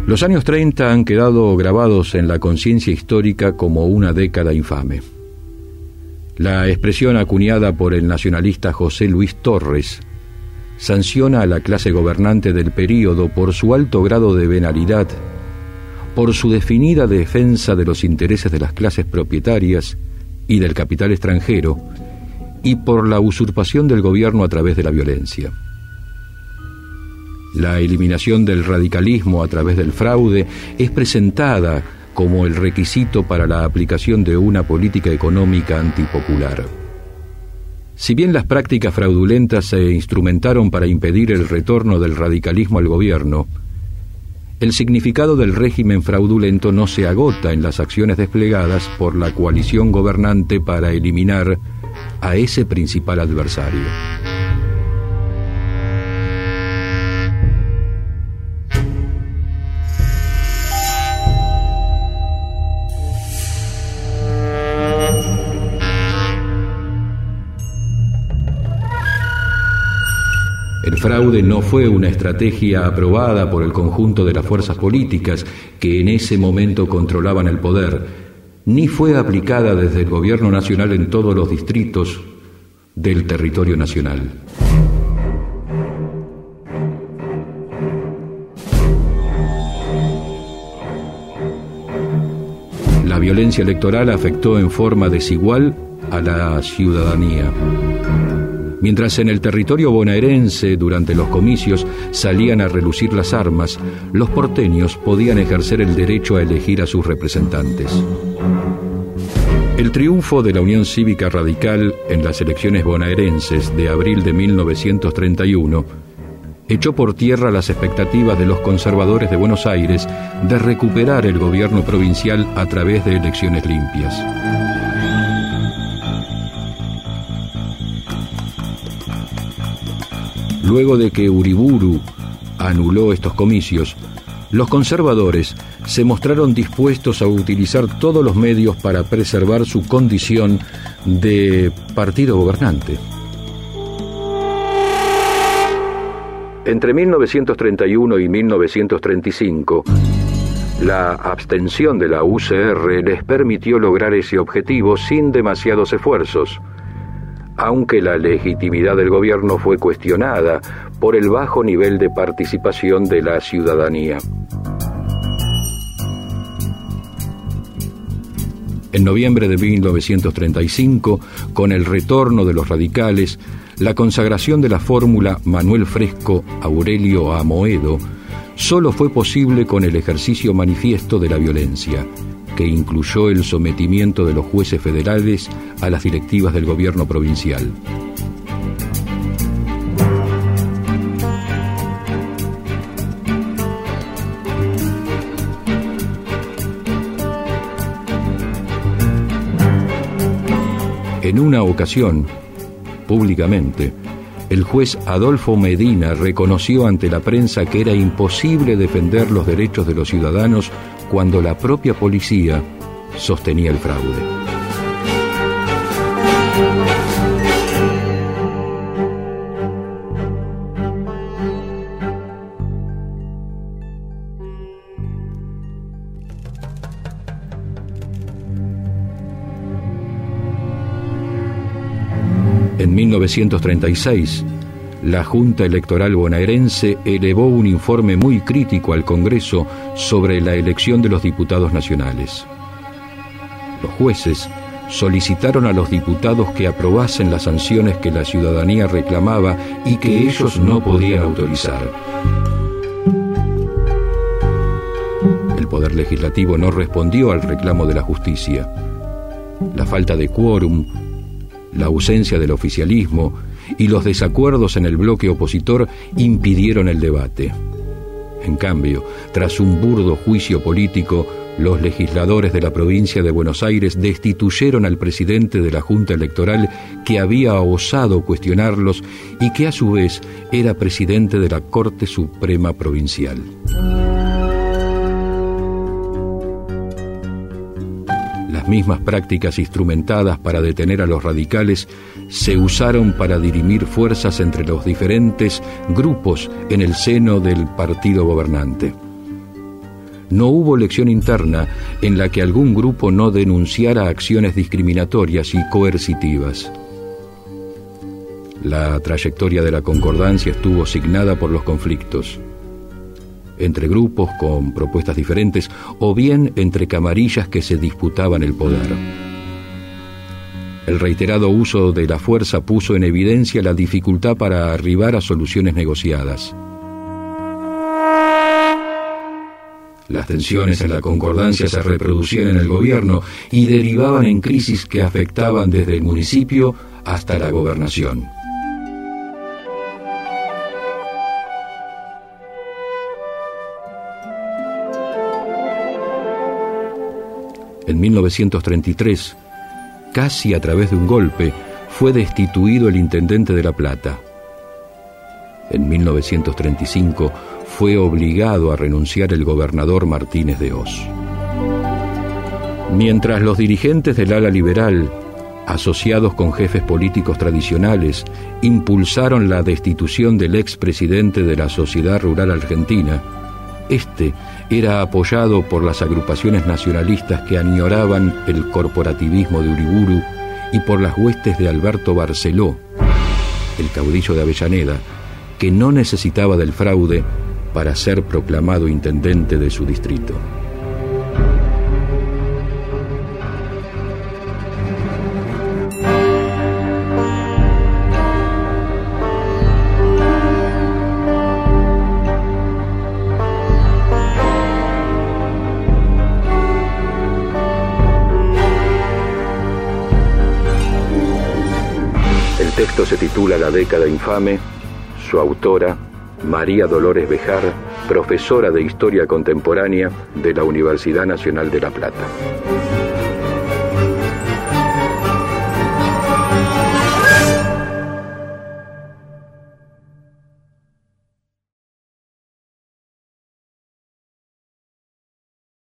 Los años 30 han quedado grabados en la conciencia histórica como una década infame. La expresión acuñada por el nacionalista José Luis Torres sanciona a la clase gobernante del período por su alto grado de venalidad, por su definida defensa de los intereses de las clases propietarias y del capital extranjero, y por la usurpación del gobierno a través de la violencia. La eliminación del radicalismo a través del fraude es presentada como el requisito para la aplicación de una política económica antipopular. Si bien las prácticas fraudulentas se instrumentaron para impedir el retorno del radicalismo al gobierno, el significado del régimen fraudulento no se agota en las acciones desplegadas por la coalición gobernante para eliminar a ese principal adversario. El fraude no fue una estrategia aprobada por el conjunto de las fuerzas políticas que en ese momento controlaban el poder, ni fue aplicada desde el gobierno nacional en todos los distritos del territorio nacional. La violencia electoral afectó en forma desigual a la ciudadanía. Mientras en el territorio bonaerense durante los comicios salían a relucir las armas, los porteños podían ejercer el derecho a elegir a sus representantes. El triunfo de la Unión Cívica Radical en las elecciones bonaerenses de abril de 1931 echó por tierra las expectativas de los conservadores de Buenos Aires de recuperar el gobierno provincial a través de elecciones limpias. Luego de que Uriburu anuló estos comicios, los conservadores se mostraron dispuestos a utilizar todos los medios para preservar su condición de partido gobernante. Entre 1931 y 1935, la abstención de la UCR les permitió lograr ese objetivo sin demasiados esfuerzos, aunque la legitimidad del gobierno fue cuestionada por el bajo nivel de participación de la ciudadanía. En noviembre de 1935, con el retorno de los radicales, la consagración de la fórmula Manuel Fresco, Aurelio Amoedo, solo fue posible con el ejercicio manifiesto de la violencia, que incluyó el sometimiento de los jueces federales a las directivas del gobierno provincial. En una ocasión, públicamente, el juez Adolfo Medina reconoció ante la prensa que era imposible defender los derechos de los ciudadanos cuando la propia policía sostenía el fraude. En 1936, la Junta Electoral bonaerense elevó un informe muy crítico al Congreso sobre la elección de los diputados nacionales. Los jueces solicitaron a los diputados que aprobasen las sanciones que la ciudadanía reclamaba y que ellos no podían autorizar. El Poder Legislativo no respondió al reclamo de la justicia. La falta de quórum, la ausencia del oficialismo y los desacuerdos en el bloque opositor impidieron el debate. En cambio, tras un burdo juicio político, los legisladores de la provincia de Buenos Aires destituyeron al presidente de la Junta Electoral que había osado cuestionarlos y que a su vez era presidente de la Corte Suprema Provincial. Las mismas prácticas instrumentadas para detener a los radicales se usaron para dirimir fuerzas entre los diferentes grupos en el seno del partido gobernante. no hubo elección interna en la que algún grupo no denunciara acciones discriminatorias y coercitivas. La trayectoria de la Concordancia estuvo signada por los conflictos, entre grupos con propuestas diferentes o bien entre camarillas que se disputaban el poder. El reiterado uso de la fuerza puso en evidencia la dificultad para arribar a soluciones negociadas. Las tensiones en la Concordancia se reproducían en el gobierno y derivaban en crisis que afectaban desde el municipio hasta la gobernación. En 1933, casi a través de un golpe, fue destituido el intendente de La Plata. En 1935 fue obligado a renunciar el gobernador Martínez de Hoz. Mientras los dirigentes del ala liberal, asociados con jefes políticos tradicionales, impulsaron la destitución del expresidente de la Sociedad Rural Argentina, este era apoyado por las agrupaciones nacionalistas que añoraban el corporativismo de Uriburu y por las huestes de Alberto Barceló, el caudillo de Avellaneda, que no necesitaba del fraude para ser proclamado intendente de su distrito. El texto se titula La década infame. Su autora, María Dolores Bejar, profesora de Historia Contemporánea de la Universidad Nacional de La Plata.